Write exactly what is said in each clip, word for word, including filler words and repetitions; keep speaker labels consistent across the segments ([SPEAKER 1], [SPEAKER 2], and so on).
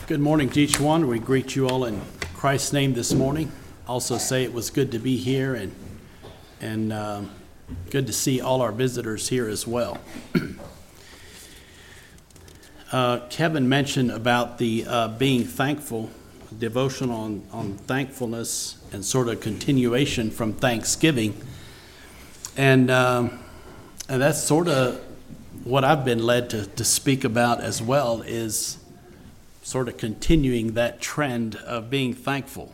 [SPEAKER 1] Good morning to each one. We greet you all in Christ's name this morning. Also say it was good to be here and and um, good to see all our visitors here as well. uh, Kevin mentioned about the uh, being thankful, devotion on, on thankfulness and sort of continuation from Thanksgiving. And, um, and that's sort of what I've been led to, to speak about as well, is sort of continuing that trend of being thankful.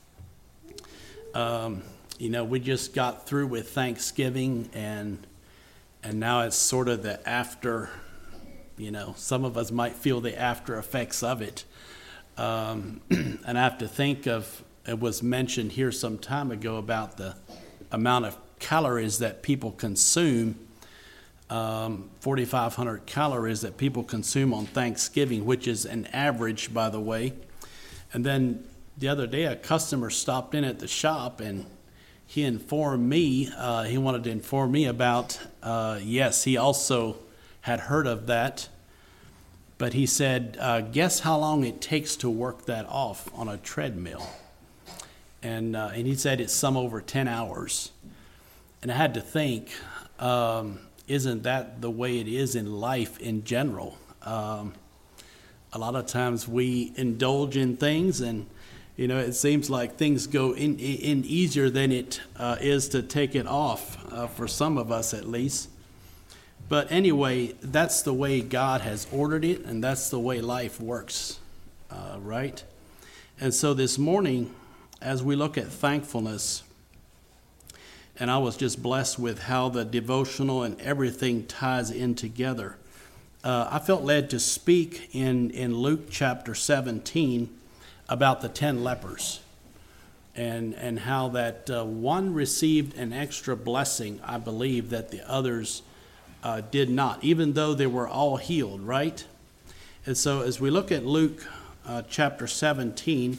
[SPEAKER 1] Um, you know, we just got through with Thanksgiving, and and now it's sort of the after, you know, some of us might feel the after effects of it. Um, and I have to think of, it was mentioned here some time ago about the amount of calories that people consume. Um, forty-five hundred calories that people consume on Thanksgiving, which is an average, by the way. And then the other day, a customer stopped in at the shop, and he informed me, uh, he wanted to inform me about, uh, yes, he also had heard of that, but he said, uh, guess how long it takes to work that off on a treadmill? And, uh, and he said it's some over ten hours. And I had to think, um, isn't that the way it is in life in general? Um, a lot of times we indulge in things, and you know, it seems like things go in, in easier than it uh, is to take it off, uh, for some of us at least. But anyway, that's the way God has ordered it, and that's the way life works, uh, right? And so this morning, as we look at thankfulness, and I was just blessed with how the devotional and everything ties in together. Uh, I felt led to speak in, in Luke chapter seventeen about the ten lepers, and, and how that uh, one received an extra blessing, I believe, that the others uh, did not, even though they were all healed, right? And so as we look at Luke uh, chapter seventeen,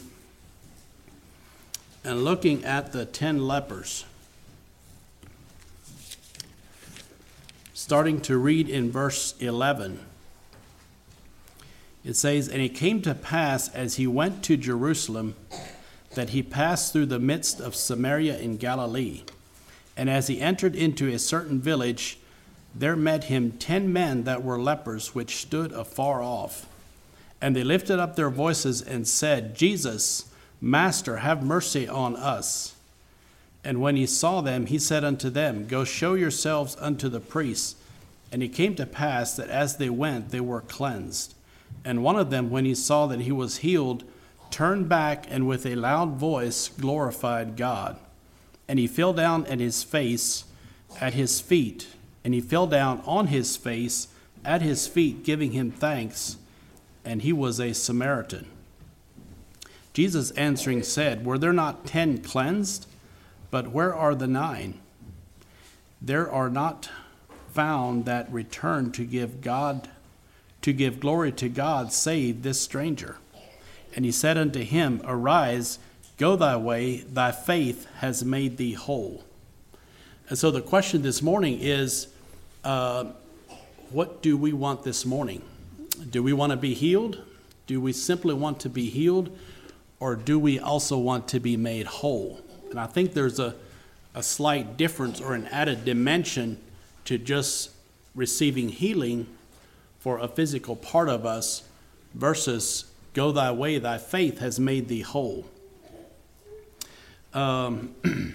[SPEAKER 1] and looking at the ten lepers, starting to read in verse eleven, it says, "And it came to pass as he went to Jerusalem that he passed through the midst of Samaria in Galilee. And as he entered into a certain village, there met him ten men that were lepers, which stood afar off. And they lifted up their voices and said, Jesus, Master, have mercy on us. And when he saw them, he said unto them, Go show yourselves unto the priests. And it came to pass that as they went, they were cleansed. And one of them, when he saw that he was healed, turned back and with a loud voice glorified God. And he fell down at his face at his feet. And he fell down on his face at his feet, giving him thanks. And he was a Samaritan. Jesus answering said, Were there not ten cleansed? But where are the nine? There are not found that return to give God, to give glory to God, save this stranger. And he said unto him, Arise, go thy way, thy faith has made thee whole." And so the question this morning is, uh, what do we want this morning? Do we want to be healed? Do we simply want to be healed? Or do we also want to be made whole? And I think there's a, a slight difference or an added dimension to just receiving healing for a physical part of us versus go thy way, thy faith has made thee whole. Um,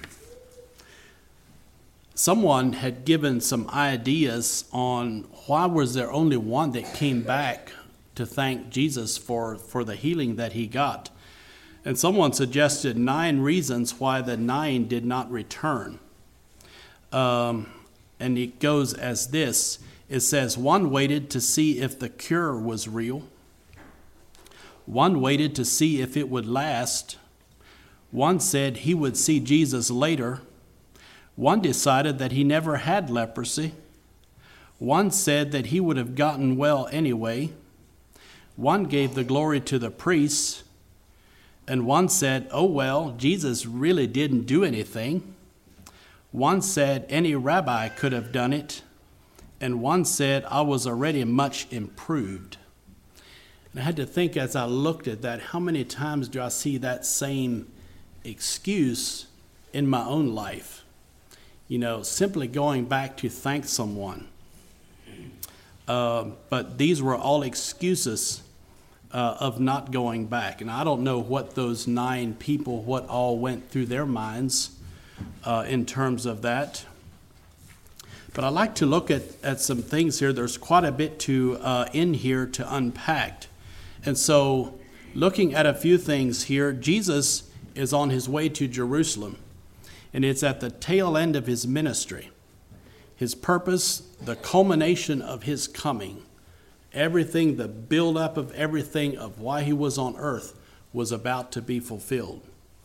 [SPEAKER 1] someone had given some ideas on why was there only one that came back to thank Jesus for, for the healing that he got. And someone suggested nine reasons why the nine did not return. Um, and it goes as this. It says, one waited to see if the cure was real. One waited to see if it would last. One said he would see Jesus later. One decided that he never had leprosy. One said that he would have gotten well anyway. One gave the glory to the priests. And one said, oh, well, Jesus really didn't do anything. One said any rabbi could have done it. And one said, I was already much improved. And I had to think as I looked at that, how many times do I see that same excuse in my own life? You know, simply going back to thank someone. Uh, but these were all excuses uh, of not going back. And I don't know what those nine people, what all went through their minds uh, in terms of that. But I like to look at, at some things here. There's quite a bit to uh, in here to unpack. And so looking at a few things here, Jesus is on his way to Jerusalem, and it's at the tail end of his ministry. His purpose, the culmination of his coming, everything, the buildup of everything of why he was on earth was about to be fulfilled.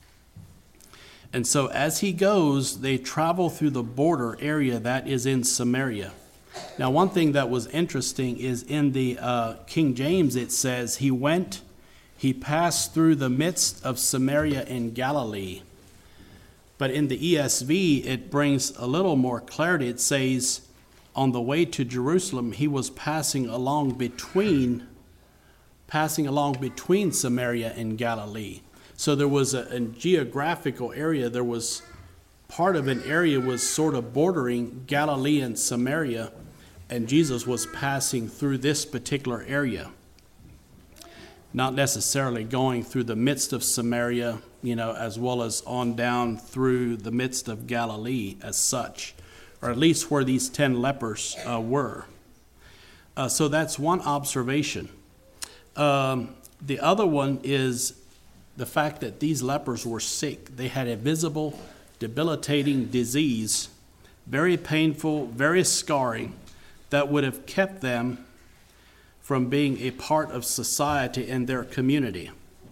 [SPEAKER 1] And so as he goes, they travel through the border area that is in Samaria. Now, one thing that was interesting is in the uh, King James, it says, he went, he passed through the midst of Samaria in Galilee. But in the E S V, it brings a little more clarity. It says, on the way to Jerusalem, he was passing along between, passing along between Samaria and Galilee. So there was a, a geographical area. There was part of an area was sort of bordering Galilee and Samaria, and Jesus was passing through this particular area. Not necessarily going through the midst of Samaria, you know, as well as on down through the midst of Galilee as such, or at least where these ten lepers uh, were. Uh, so that's one observation. Um, the other one is the fact that these lepers were sick. They had a visible, debilitating disease, very painful, very scarring, that would have kept them from being a part of society and their community.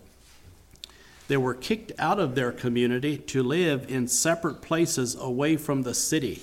[SPEAKER 1] They were kicked out of their community to live in separate places away from the city.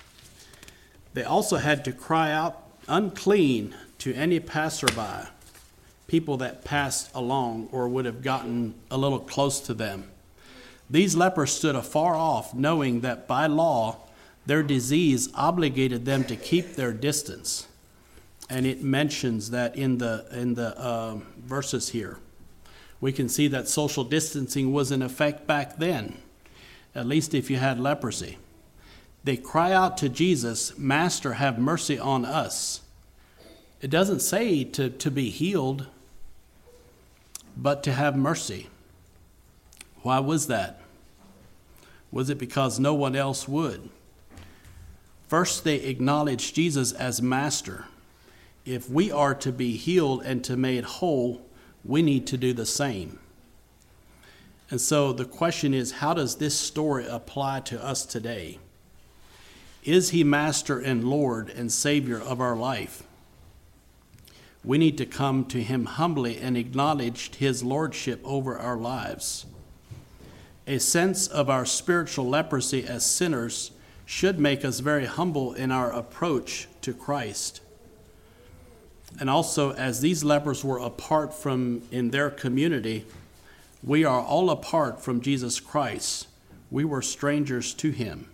[SPEAKER 1] They also had to cry out unclean to any passerby, people that passed along or would have gotten a little close to them. These lepers stood afar off, knowing that by law, their disease obligated them to keep their distance. And it mentions that in the in the uh, verses here. We can see that social distancing was in effect back then, at least if you had leprosy. They cry out to Jesus, "Master, have mercy on us." It doesn't say to, to be healed, but to have mercy. Why was that? Was it because no one else would? First, they acknowledged Jesus as master. If we are to be healed and to be made whole, we need to do the same. And so the question is, how does this story apply to us today? Is he master and Lord and Savior of our life? We need to come to him humbly and acknowledge his lordship over our lives. A sense of our spiritual leprosy as sinners should make us very humble in our approach to Christ. And also, as these lepers were apart from in their community, we are all apart from Jesus Christ. We were strangers to him.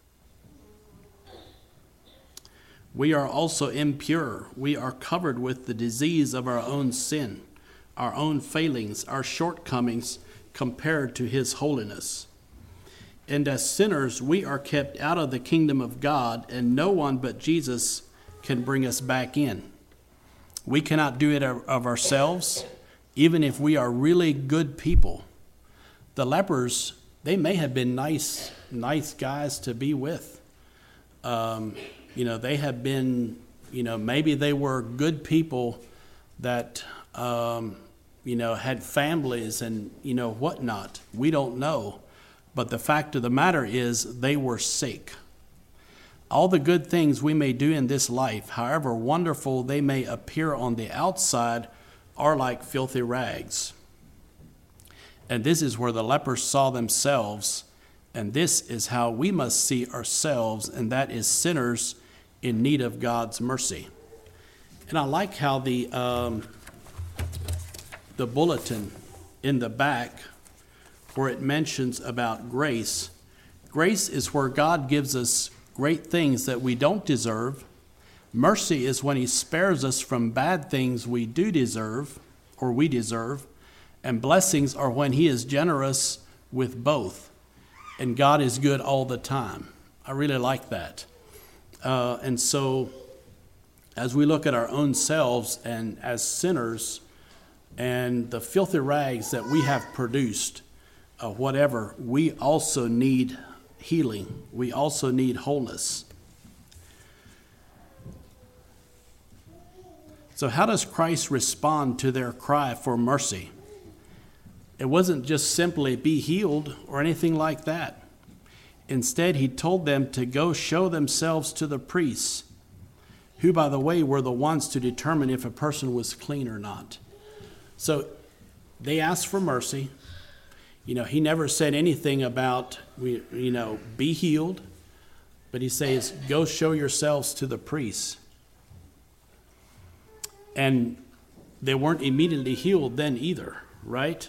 [SPEAKER 1] We are also impure. We are covered with the disease of our own sin, our own failings, our shortcomings compared to his holiness. And as sinners, we are kept out of the kingdom of God, and no one but Jesus can bring us back in. We cannot do it of ourselves, even if we are really good people. The lepers, they may have been nice, nice guys to be with. Um, you know, they have been, you know, maybe they were good people that, um, you know, had families and, you know, whatnot. We don't know. But the fact of the matter is they were sick. All the good things we may do in this life, however wonderful they may appear on the outside, are like filthy rags. And this is where the lepers saw themselves, and this is how we must see ourselves, and that is sinners in need of God's mercy. And I like how the um, the bulletin in the back, where it mentions about grace. Grace is where God gives us great things that we don't deserve. Mercy is when he spares us from bad things we do deserve. or we deserve. And blessings are when he is generous with both. And God is good all the time. I really like that. Uh, and so as we look at our own selves and as sinners and the filthy rags that we have produced, uh, whatever, we also need healing. We also need wholeness. So how does Christ respond to their cry for mercy? It wasn't just simply be healed or anything like that. Instead, he told them to go show themselves to the priests, who, by the way, were the ones to determine if a person was clean or not. So they asked for mercy. You know, he never said anything about, you know, be healed, but he says, go show yourselves to the priests. And they weren't immediately healed then either, right?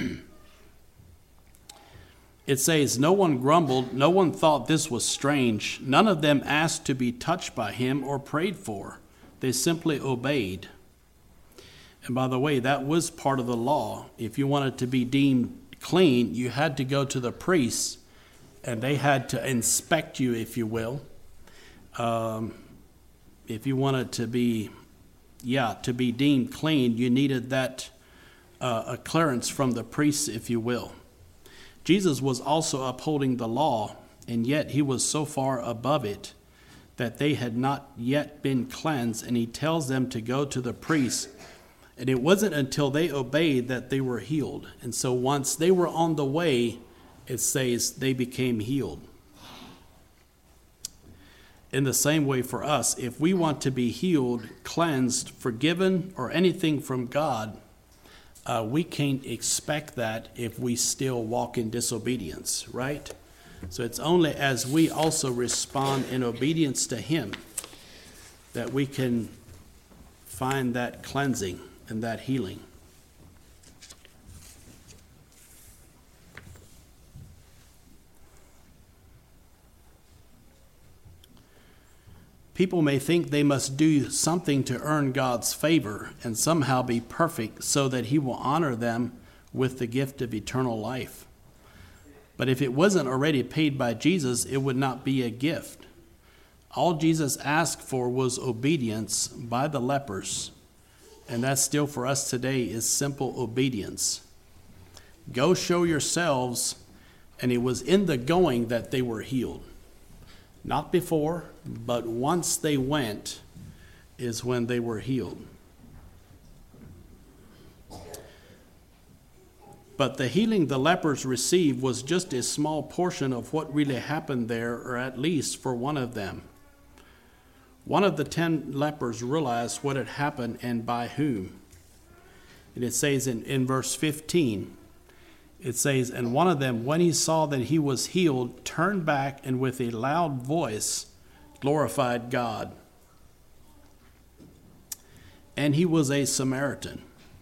[SPEAKER 1] It says, no one grumbled, no one thought this was strange. None of them asked to be touched by him or prayed for. They simply obeyed. And by the way, that was part of the law. If you wanted to be deemed clean, you had to go to the priests, and they had to inspect you, if you will. Um, if you wanted to be, yeah, to be deemed clean, you needed that uh, a clearance from the priests, if you will. Jesus was also upholding the law, and yet he was so far above it that they had not yet been cleansed, and he tells them to go to the priests. And it wasn't until they obeyed that they were healed. And so once they were on the way, it says they became healed. In the same way for us, if we want to be healed, cleansed, forgiven, or anything from God, uh, we can't expect that if we still walk in disobedience, right? So it's only as we also respond in obedience to him that we can find that cleansing and that healing. People may think they must do something to earn God's favor and somehow be perfect so that he will honor them with the gift of eternal life. But if it wasn't already paid by Jesus, it would not be a gift. All Jesus asked for was obedience by the lepers. And that still for us today is simple obedience. Go show yourselves, and it was in the going that they were healed. Not before, but once they went is when they were healed. But the healing the lepers received was just a small portion of what really happened there, or at least for one of them. One of the ten lepers realized what had happened and by whom. And it says in, in verse fifteen, it says, and one of them, when he saw that he was healed, turned back and with a loud voice glorified God. And he was a Samaritan.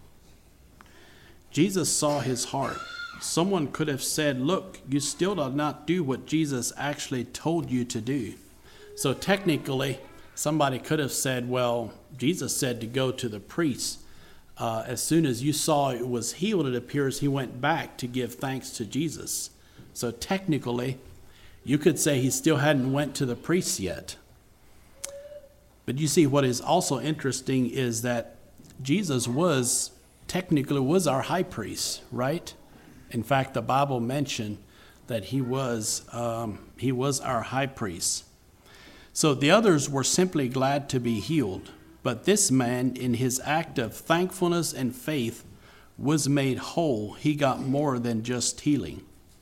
[SPEAKER 1] Jesus saw his heart. Someone could have said, look, you still did not do what Jesus actually told you to do. So technically, somebody could have said, well, Jesus said to go to the priest. Uh, as soon as you saw it was healed, it appears he went back to give thanks to Jesus. So technically, you could say he still hadn't went to the priest yet. But you see, what is also interesting is that Jesus was, technically was our high priest, right? In fact, the Bible mentioned that he was, um, he was our high priest. So the others were simply glad to be healed. But this man, in his act of thankfulness and faith, was made whole. He got more than just healing.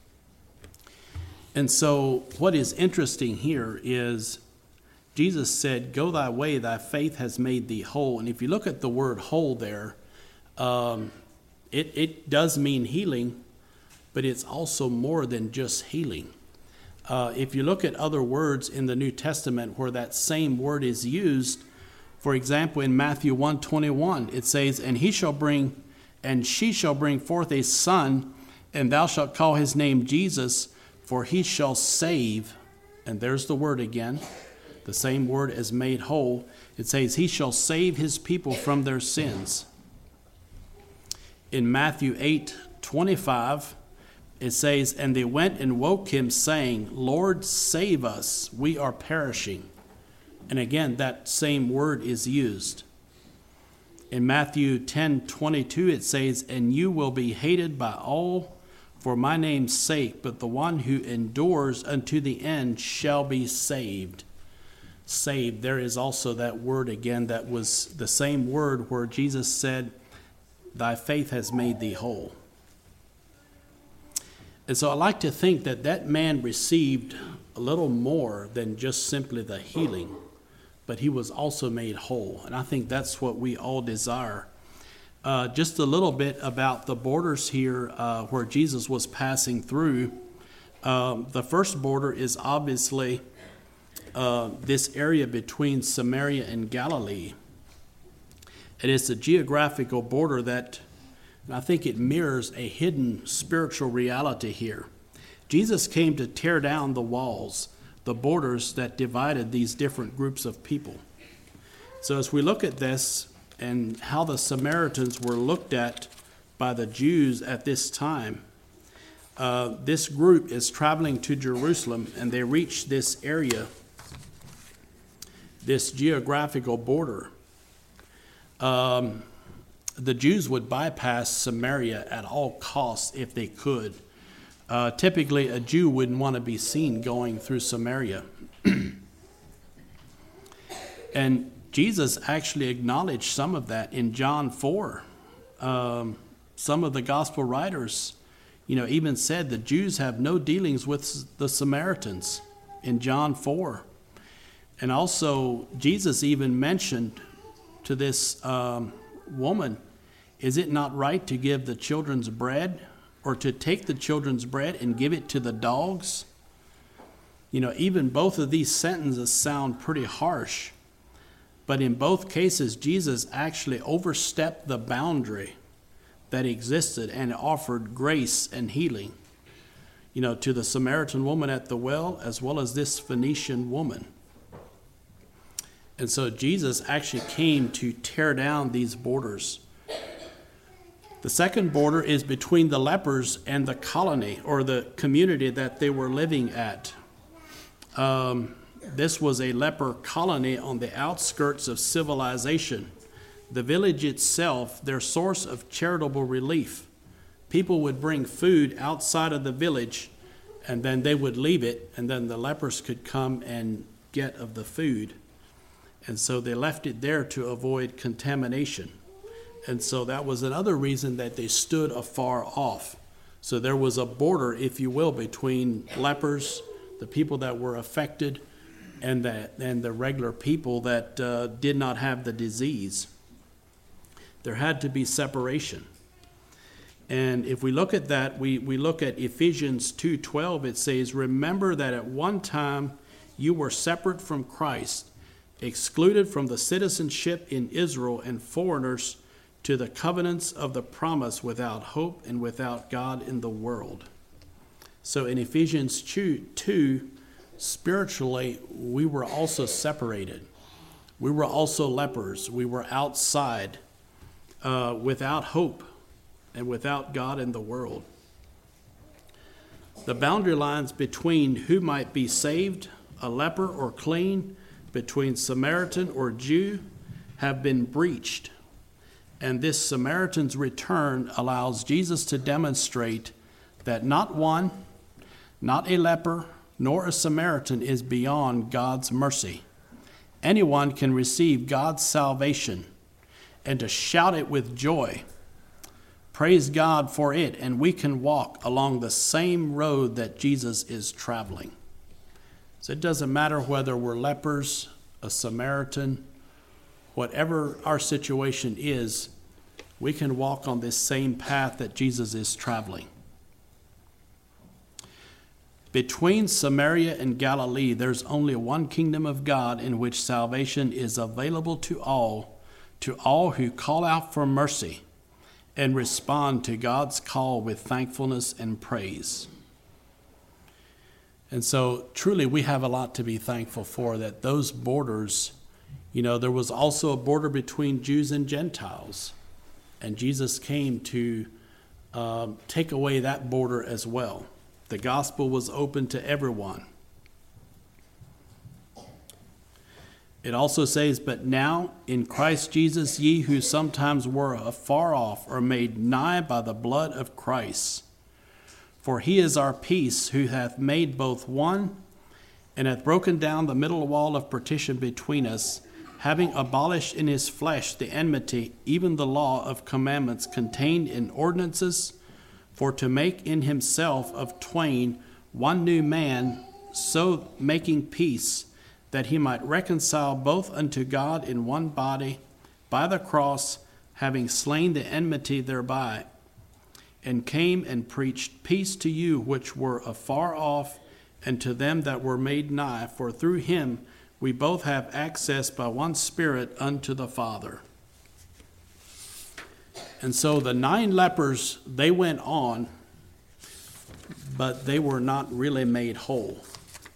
[SPEAKER 1] And so what is interesting here is Jesus said, go thy way, thy faith has made thee whole. And if you look at the word whole there, um, it, it does mean healing, but it's also more than just healing. Uh, if you look at other words in the New Testament where that same word is used, for example, in Matthew one twenty-one, it says, and he shall bring, and she shall bring forth a son, and thou shalt call his name Jesus, for he shall save, and there's the word again, the same word as made whole. It says, he shall save his people from their sins. In Matthew eight twenty-five, it says, "And they went and woke him, saying, Lord, save us, we are perishing." And again, that same word is used. In Matthew ten twenty-two, it says, "And you will be hated by all for my name's sake, but the one who endures unto the end shall be saved." Saved, there is also that word again that was the same word where Jesus said, "Thy faith has made thee whole." And so I like to think that that man received a little more than just simply the healing, but he was also made whole. And I think that's what we all desire. Uh, just a little bit about the borders here uh, where Jesus was passing through. Um, the first border is obviously uh, this area between Samaria and Galilee. It is a geographical border that I think it mirrors a hidden spiritual reality here. Jesus came to tear down the walls, the borders that divided these different groups of people. So as we look at this and how the Samaritans were looked at by the Jews at this time, uh, this group is traveling to Jerusalem, and they reach this area, this geographical border. Um, the Jews would bypass Samaria at all costs if they could. Uh, typically, a Jew wouldn't want to be seen going through Samaria. And Jesus actually acknowledged some of that in John four. Um, some of the gospel writers, you know, even said the Jews have no dealings with the Samaritans in John four. And also, Jesus even mentioned to this um, woman, "Is it not right to give the children's bread, or to take the children's bread and give it to the dogs?" You know, even both of these sentences sound pretty harsh. But in both cases, Jesus actually overstepped the boundary that existed and offered grace and healing, you know, to the Samaritan woman at the well, as well as this Phoenician woman. And so Jesus actually came to tear down these borders. The second border is between the lepers and the colony, or the community that they were living at. Um, this was a leper colony on the outskirts of civilization. The village itself, their source of charitable relief. People would bring food outside of the village, and then they would leave it, and then the lepers could come and get of the food. And so they left it there to avoid contamination. And so that was another reason that they stood afar off. So there was a border, if you will, between lepers, the people that were affected, and the, and the regular people that uh, did not have the disease. There had to be separation. And if we look at that, we, we look at Ephesians two twelve, it says, "Remember that at one time you were separate from Christ, excluded from the citizenship in Israel, and foreigners to the covenants of the promise, without hope and without God in the world." So in Ephesians two, spiritually, we were also separated. We were also lepers. We were outside, uh, without hope and without God in the world. The boundary lines between who might be saved, a leper or clean, between Samaritan or Jew, have been breached. And this Samaritan's return allows Jesus to demonstrate that not one, not a leper, nor a Samaritan is beyond God's mercy. Anyone can receive God's salvation and to shout it with joy. Praise God for it, and we can walk along the same road that Jesus is traveling. So it doesn't matter whether we're lepers, a Samaritan, whatever our situation is, we can walk on this same path that Jesus is traveling. Between Samaria and Galilee, there's only one kingdom of God in which salvation is available to all, to all who call out for mercy and respond to God's call with thankfulness and praise. And so truly we have a lot to be thankful for, that those borders, you know, there was also a border between Jews and Gentiles. And Jesus came to um, take away that border as well. The gospel was open to everyone. It also says, but now in Christ Jesus, ye who sometimes were afar off are made nigh by the blood of Christ. For he is our peace, who hath made both one, and hath broken down the middle wall of partition between us, having abolished in his flesh the enmity, even the law of commandments contained in ordinances, for to make in himself of twain one new man, so making peace, that he might reconcile both unto God in one body by the cross, having slain the enmity thereby, and came and preached peace to you which were afar off, and to them that were made nigh, for through him we both have access by one Spirit unto the Father. And so the nine lepers, they went on, but they were not really made whole.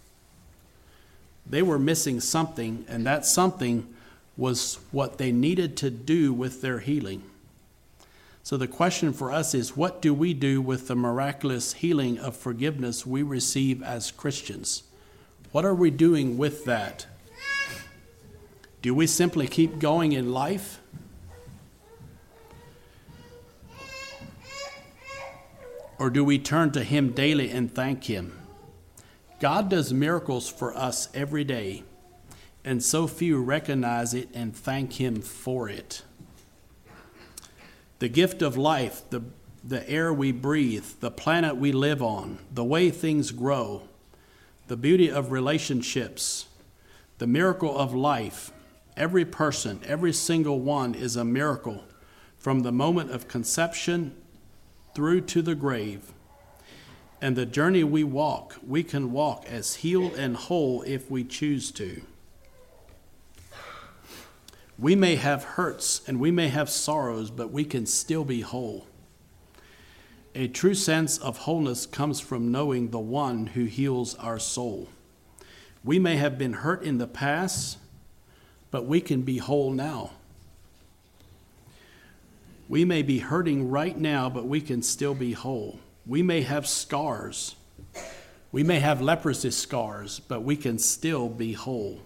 [SPEAKER 1] They were missing something, and that something was what they needed to do with their healing. So the question for us is, what do we do with the miraculous healing of forgiveness we receive as Christians? What are we doing with that? Do we simply keep going in life? Or do we turn to him daily and thank him? God does miracles for us every day, and so few recognize it and thank him for it. The gift of life, the, the air we breathe, the planet we live on, the way things grow, the beauty of relationships, the miracle of life. Every person, every single one is a miracle from the moment of conception through to the grave. And the journey we walk, we can walk as healed and whole if we choose to. We may have hurts and we may have sorrows, but we can still be whole. A true sense of wholeness comes from knowing the one who heals our soul. We may have been hurt in the past, but we can be whole now. We may be hurting right now, but we can still be whole. We may have scars. We may have leprosy scars, but we can still be whole.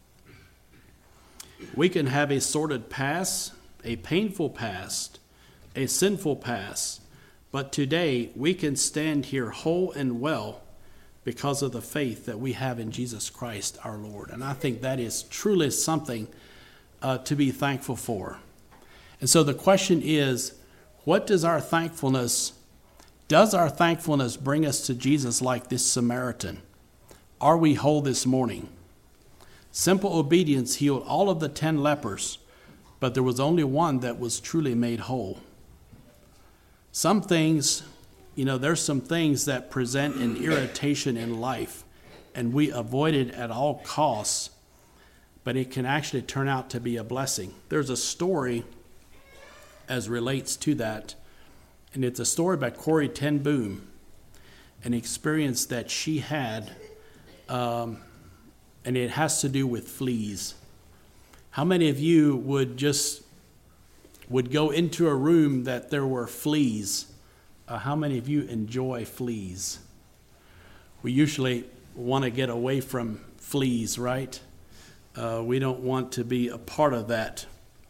[SPEAKER 1] We can have a sordid past, a painful past, a sinful past, but today we can stand here whole and well because of the faith that we have in Jesus Christ our Lord. And I think that is truly something uh, to be thankful for. And so the question is, what does our thankfulness Does our thankfulness bring us to Jesus like this Samaritan? Are we whole this morning? Simple obedience healed all of the ten lepers, but there was only one that was truly made whole. Some things, you know, there's some things that present an irritation in life, and we avoid it at all costs, but it can actually turn out to be a blessing. There's a story as relates to that. And it's a story by Corrie ten Boom, an experience that she had, um, and it has to do with fleas. How many of you would just would go into a room that there were fleas? Uh, how many of you enjoy fleas? We usually want to get away from fleas, right? Uh, we don't want to be a part of that.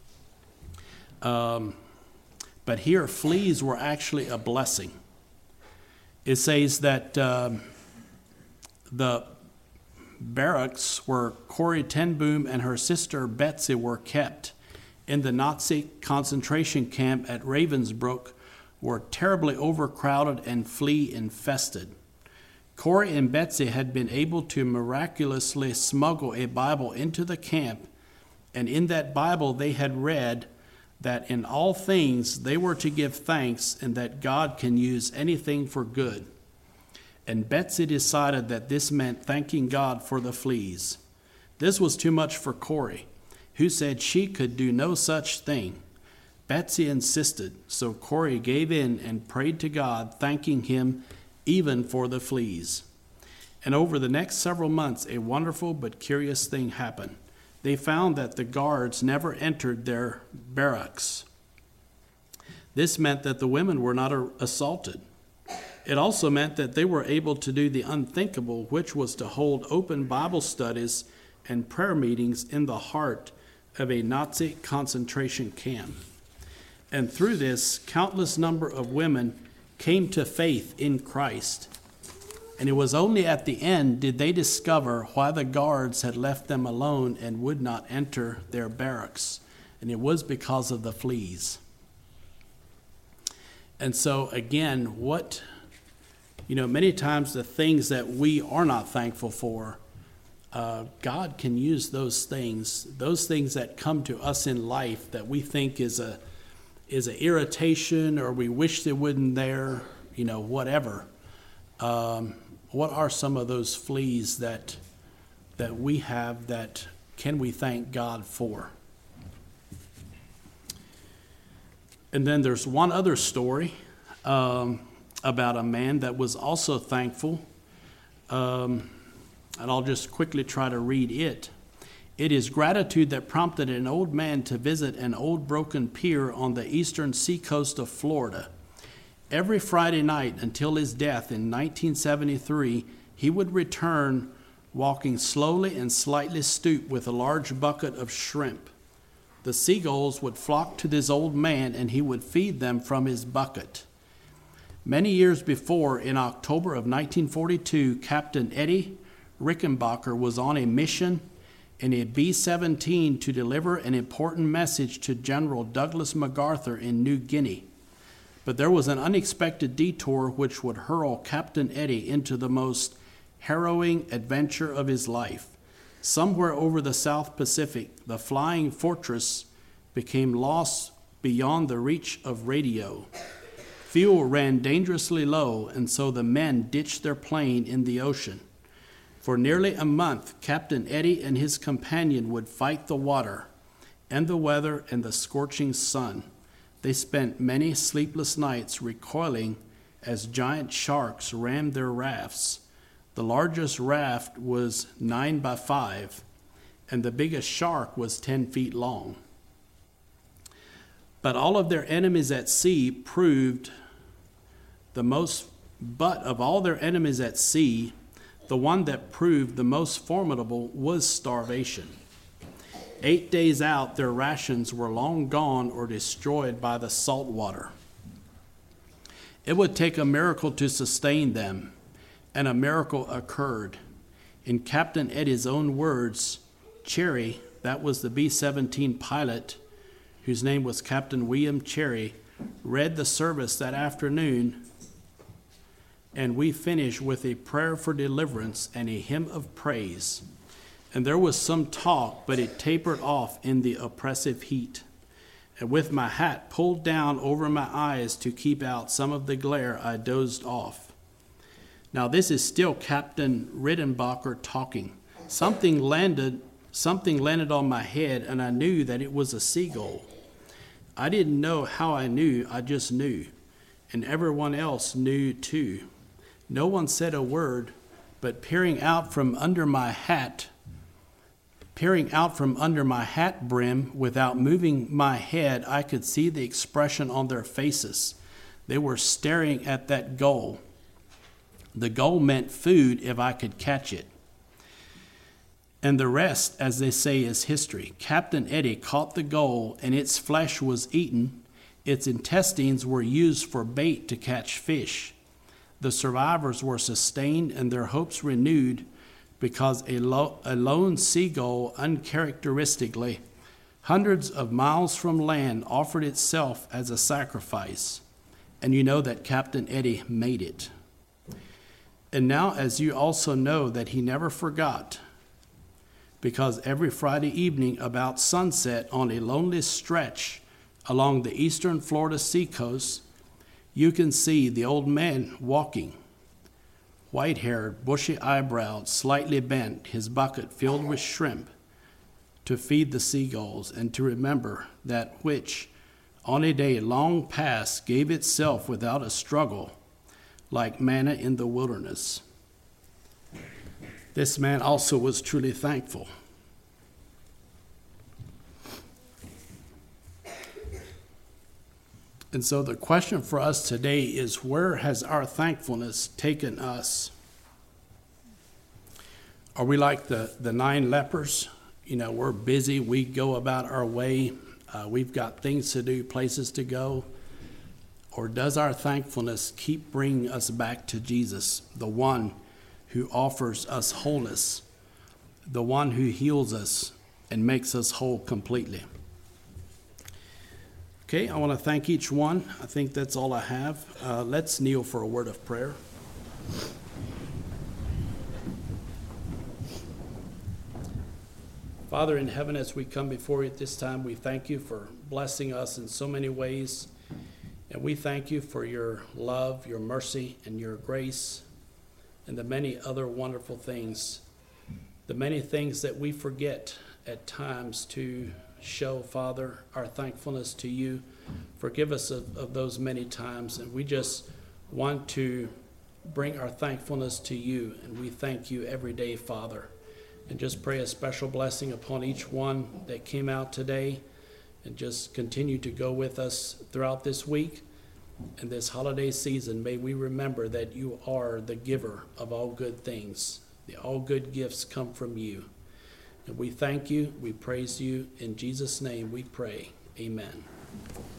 [SPEAKER 1] Um, But here, fleas were actually a blessing. It says that um, the barracks where Corrie ten Boom and her sister Betsy were kept in the Nazi concentration camp at Ravensbrück were terribly overcrowded and flea infested. Corrie and Betsy had been able to miraculously smuggle a Bible into the camp, and in that Bible they had read that in all things they were to give thanks and that God can use anything for good. And Betsy decided that this meant thanking God for the fleas. This was too much for Corrie, who said she could do no such thing. Betsy insisted, so Corrie gave in and prayed to God, thanking him even for the fleas. And over the next several months, a wonderful but curious thing happened. They found that the guards never entered their barracks. This meant that the women were not assaulted. It also meant that they were able to do the unthinkable, which was to hold open Bible studies and prayer meetings in the heart of a Nazi concentration camp. And through this, countless number of women came to faith in Christ. And it was only at the end did they discover why the guards had left them alone and would not enter their barracks. And it was because of the fleas. And so again, what, you know, many times the things that we are not thankful for, uh, God can use those things, those things that come to us in life that we think is a is an irritation or we wish they wouldn't there, you know, whatever. Um, what are some of those fleas that that we have that can we thank God for? And then there's one other story um, about a man that was also thankful. Um, and I'll just quickly try to read it. It is gratitude that prompted an old man to visit an old broken pier on the eastern seacoast of Florida. Every Friday night until his death in nineteen seventy-three, he would return walking slowly and slightly stooped with a large bucket of shrimp. The seagulls would flock to this old man and he would feed them from his bucket. Many years before, in October of nineteen forty-two, Captain Eddie Rickenbacker was on a mission in a B seventeen to deliver an important message to General Douglas MacArthur in New Guinea. But there was an unexpected detour which would hurl Captain Eddie into the most harrowing adventure of his life. Somewhere over the South Pacific, the flying fortress became lost beyond the reach of radio. Fuel ran dangerously low, and so the men ditched their plane in the ocean. For nearly a month, Captain Eddie and his companion would fight the water and the weather and the scorching sun. They spent many sleepless nights recoiling as giant sharks rammed their rafts. The largest raft was nine by five, and the biggest shark was ten feet long. But all of their enemies at sea proved the most, but of all their enemies at sea, the one that proved the most formidable was starvation. Eight days out, their rations were long gone or destroyed by the salt water. It would take a miracle to sustain them, and a miracle occurred. In Captain Eddie's own words, Cherry, that was the B seventeen pilot, whose name was Captain William Cherry, read the service that afternoon, and we finished with a prayer for deliverance and a hymn of praise. And there was some talk, but it tapered off in the oppressive heat. And with my hat pulled down over my eyes to keep out some of the glare, I dozed off. Now this is still Captain Rickenbacker talking. Something landed, something landed on my head, and I knew that it was a seagull. I didn't know how I knew, I just knew. And everyone else knew too. No one said a word, but peering out from under my hat, peering out from under my hat brim without moving my head, I could see the expression on their faces. They were staring at that goal. The goal meant food if I could catch it. And the rest, as they say, is history. Captain Eddie caught the goal, and its flesh was eaten. Its intestines were used for bait to catch fish. The survivors were sustained and their hopes renewed because a, lo- a lone seagull, uncharacteristically, hundreds of miles from land, offered itself as a sacrifice. And you know that Captain Eddie made it. And now, as you also know, that he never forgot, because every Friday evening about sunset on a lonely stretch along the eastern Florida seacoast, you can see the old man walking, white-haired, bushy-eyebrowed, slightly bent, his bucket filled with shrimp, to feed the seagulls and to remember that which, on a day long past, gave itself without a struggle, like manna in the wilderness. This man also was truly thankful. And so the question for us today is, where has our thankfulness taken us? Are we like the, the nine lepers? You know, we're busy, we go about our way, uh, we've got things to do, places to go. Or does our thankfulness keep bringing us back to Jesus, the one who offers us wholeness, the one who heals us and makes us whole completely? Okay, I want to thank each one. I think that's all I have. Uh, let's kneel for a word of prayer. Father in heaven, as we come before you at this time, we thank you for blessing us in so many ways. And we thank you for your love, your mercy, and your grace, and the many other wonderful things, the many things that we forget at times to show, Father, our thankfulness to you. Forgive us of, of those many times, and we just want to bring our thankfulness to you, and we thank you every day, Father. And just pray a special blessing upon each one that came out today, and just continue to go with us throughout this week and this holiday season. May we remember that you are the giver of all good things. The all good gifts come from you. And we thank you, we praise you. In Jesus' name we pray. Amen.